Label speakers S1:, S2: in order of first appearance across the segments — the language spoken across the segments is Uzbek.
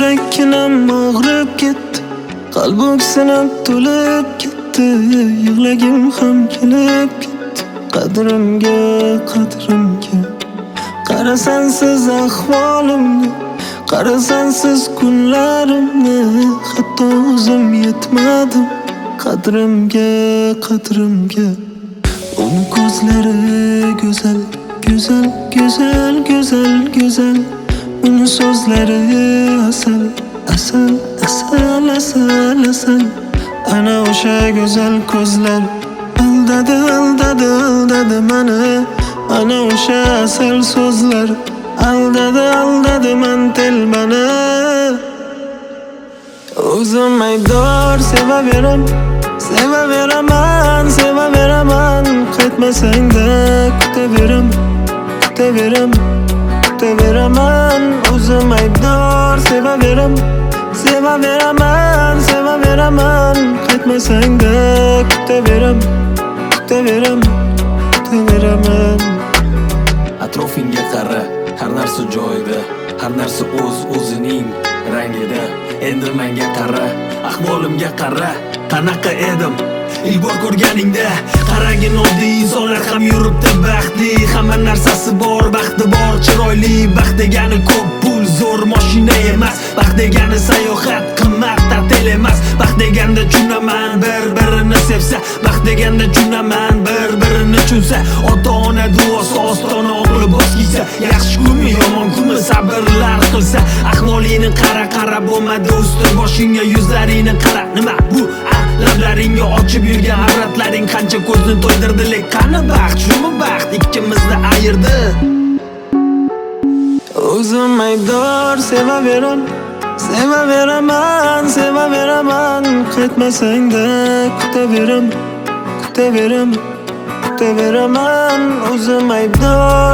S1: yurakkinam og'rib ketdi, qalbim sinib to'lib ketdi, yig'lagim ham kelib ketdi. Qadrimga qarasan siz ahvolimga, qarasan siz kunlarimni, hatto o'zim yetmadim qadrimga. Uni ko'zlari go'zal, uni so'zlari asal. Ana o'sha go'zal ko'zlar aldadi meni. Ana o'sha asal so'zlar aldadi men telbani. O'zim aybdor, sevaveraman, qaytmasangda kutaveraman. O'zim aybdor, sevaveraman, qaytmasangda kutaveraman.
S2: Atrofingga qara, har narsa joyida, har narsa o'zining rangida. Endi menga qara, ahvolimga qara, qanaqa edim ilk bor ko'rganingda. Qaragin, oddiy insonlar ham yuribdi baxtli, hamma narsasi bor, baxti bor, chiroyli. Baxt degani ko'p pul, zo'r mashina emas. Baxt degani sayohat, qimmat ta'til emas. Baxt deganda tushinaman, bir-birini sevsa. Baxt deganda tushinaman, bir-birini tushunsa. Ota-ona duosi ostona o'g'li bosh kiysa. Yaxshi kunmi, yomon kunmi, sabrlar qilsa. Ahvolingni qara bo'lmadi usti boshingga, yuzlaringni qara. Nima bu? Lablaringga ochib yurgan avratlaring qancha ko'zni to'ydirdi, lek qani baxt? Shumi baxt ikkimizni ayirdi?
S1: O'zim aybdor, sevaveraman, qaytmasangda kutaveraman. O'zim aybdor,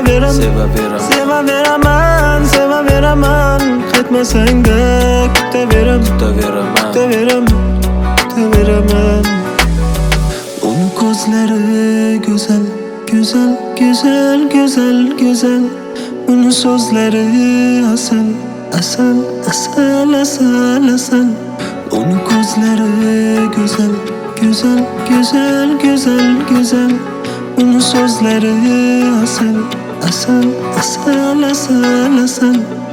S1: sevaveraman, qaytmasangda kutaveraman. Uni ko'zlari go'zal, uni so'zlari asal. Uni ko'zlari go'zal, uni so'zlari asal.